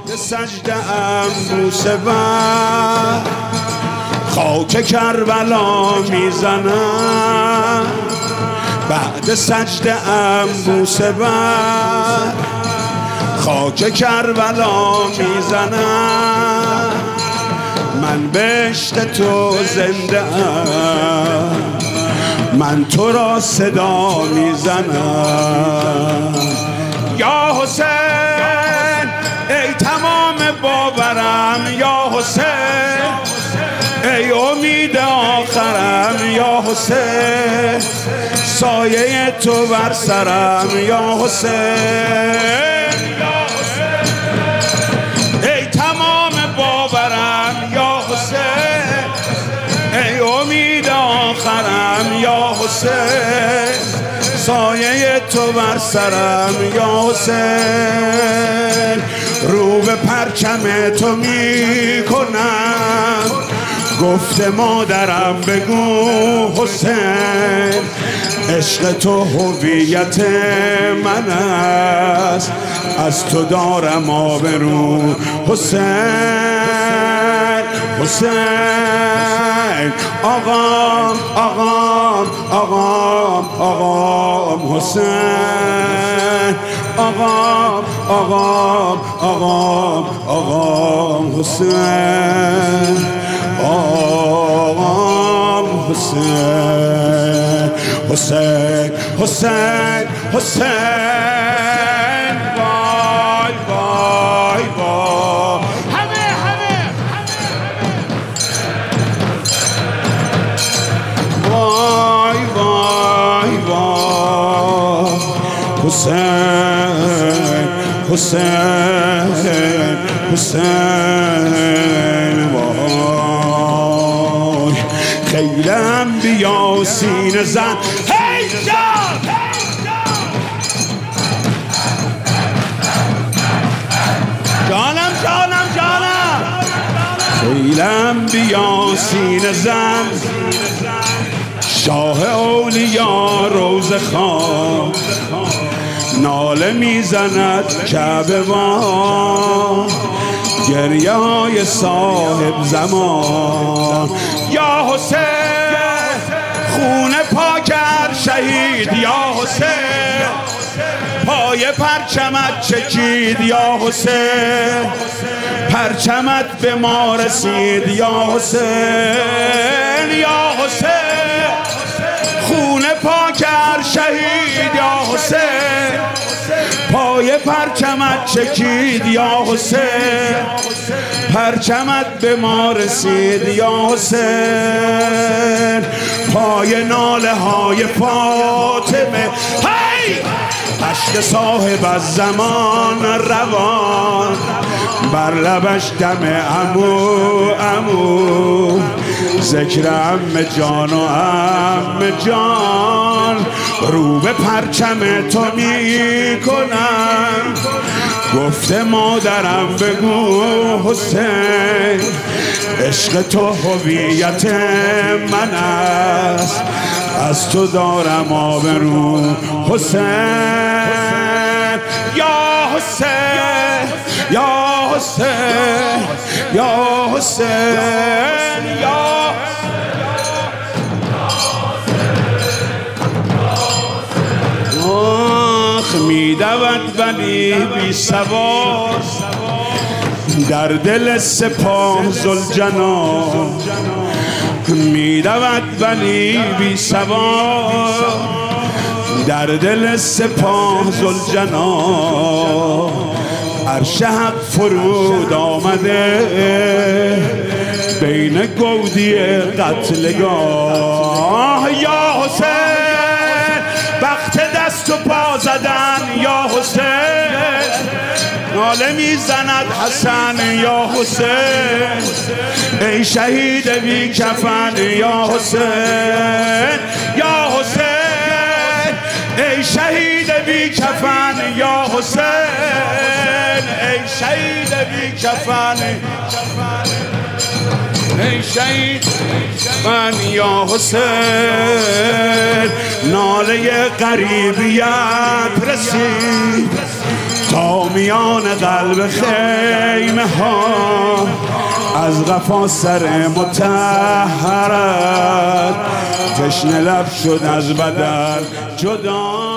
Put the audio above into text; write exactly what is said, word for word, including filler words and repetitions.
سجده ام بوسه بر خاک کربلا میزنم، بعد سجده ام بوسه بر خاک کربلا میزنم. من بهشت تو زنده ام، من تو را صدا میزنم. یا حسین ای تمام باورم، یا حسین ای امید آخرم، یا حسین سایه تو بر سرم، یا حسین ای تمام باورم، یا حسین ای امید آخرم، یا حسین سایه تو بر سرم، یا حسین رو به پرچم تو می کنم، گفت مادرم بگو حسین عشق تو هویت من است، از تو دارم آبرو حسین. حسین آقام آقام آقام آقام حسین آقام آقام آقام آقام حسین آقام حسین حسین حسین حسین وای وای وای همه همه وای وای وای حسین حسین حسین وای خیل انبیا سینه زن هی جان جانم جانم جانم خیل انبیا سینه زن شاه اولیا روز خان ناله میزند کعبه با گریه های صاحب زمان. یا حسین خون پاکر شهید، یا حسین پای پرچمت چکید، یا حسین پرچمت به ما رسید، یا حسین یا حسین خون پاکر شهید، یا حسین پای پرچمت چکید، یا حسین پرچمت به ما رسید، یا حسین پای ناله های فاطمه هی عشق صاحب از زمان روان بر لبش دم عمو عمو ذکر عم جان و عم جان رو به پرچم تو می کنم گفته مادرم بگو حسین عشق تو هویت من است از تو دارم آبرو حسین یا حسین یا حسین یا حسین یا آخ میدود ولی بی سوار در دل سپاه ذوالجلال میدود ولی بی سوار در دل سپاه ذوالجلال عرش حق فرود آمده بین گودی قتلگاه یا حسین وقت دست و پا زدن یا حسین ناله میزند حسن یا حسین ای شهید بی کفن یا حسین یا حسین ای شهید بی کفن یا حسین ای شهید بی کفن ای شهید من یا حسین ناله غریبیت رسید تا میان قلب خیمه ها از قفا سر مطهرت تشنه لب شد از بدن جدا.